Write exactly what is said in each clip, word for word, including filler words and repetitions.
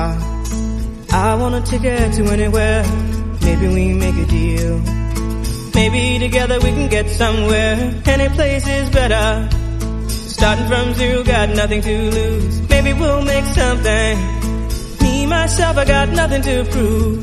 car. I want a ticket to anywhere. Maybe we make a deal. Maybe together we can get somewhere. Any place is better. Starting from zero, got nothing to lose. Maybe we'll make something. Me, myself, I got nothing to prove.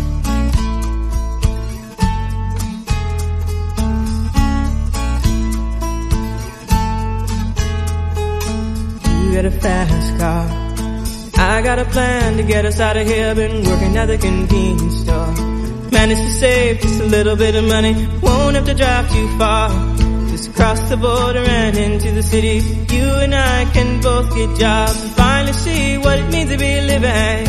You got a fast car. I got a plan to get us out of here. Been working at the convenience store. Managed to save just a little bit of money. Won't have to drive too far. Just cross the border and into the city. You and I can both get jobs and finally see what it means to be living.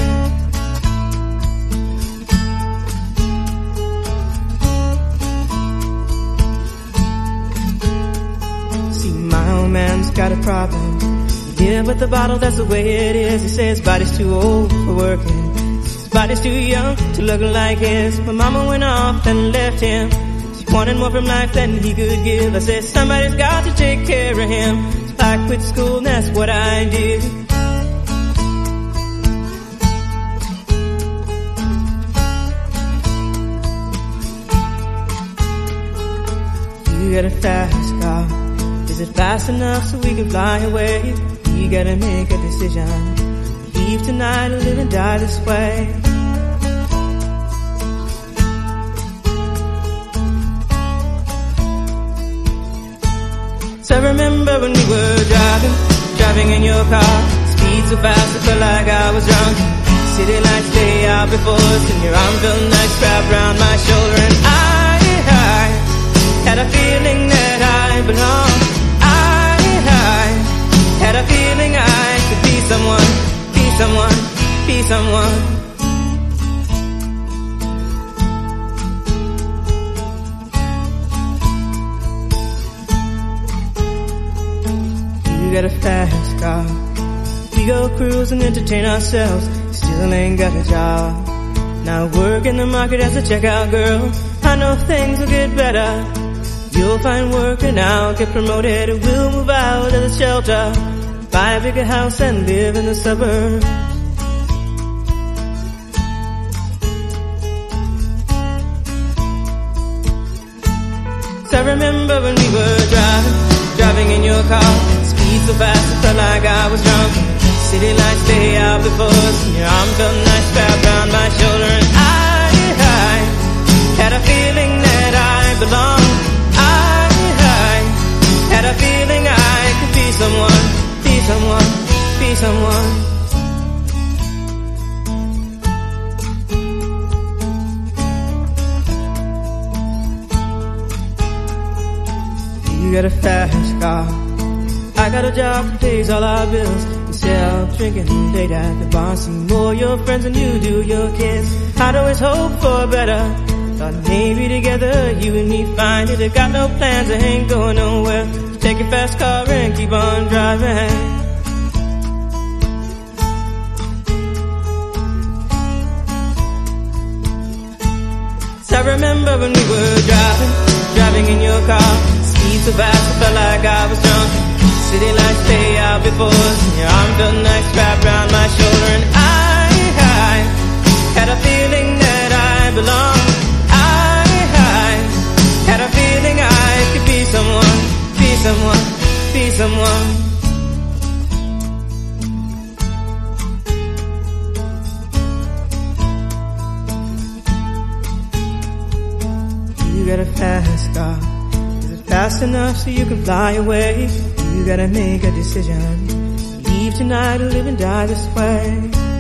See, my old man's got a problem. Yeah, but the bottle, that's the way it is. He says his body's too old for working. His body's too young to look like his. My mama went off and left him. She wanted more from life than he could give. I said, somebody's got to take care of him. So I quit school and that's what I did. You got a fast car. Is it fast enough so we can fly away? We gotta make a decision. Leave tonight or live and die this way. So I remember when we were driving, driving in your car. Speed so fast I felt like I was drunk. City lights lay out before us, and your arm felt nice wrapped around my shoulder. And I, I had a feeling that I belonged. Had a feeling I could be someone, be someone, be someone. You got a fast car. We go cruise and entertain ourselves. Still ain't got a job. Now work in the market as a checkout girl. I know things will get better. You'll find work and I'll get promoted. We'll move out of the shelter, buy a bigger house and live in the suburbs. So I remember when we were driving, driving in your car. Speed so fast I felt like I was drunk. City lights lay out before us, and your arm felt nice wrapped around my shoulder. And I, I had a feeling that I belonged. I, I had a feeling I could be someone, be someone, be someone. You got a fast car. I got a job that pays all our bills. You sell drinking late at the bar. See more your friends than you do your kids. I'd always hope for better. Thought maybe together you and me find it. I got no plans, I ain't going nowhere. So take your fast car and keep on driving. So I remember when we were driving, driving in your car. Speed so fast I felt like I was drunk. City lights lay out before us, and your arm felt nice wrapped around my shoulder. And I, I had a feeling that I belonged. I, I had a feeling I could be someone, be someone, be someone. You got a fast car. Is it fast enough so you can fly away? You gotta make a decision. Leave tonight or live and die this way.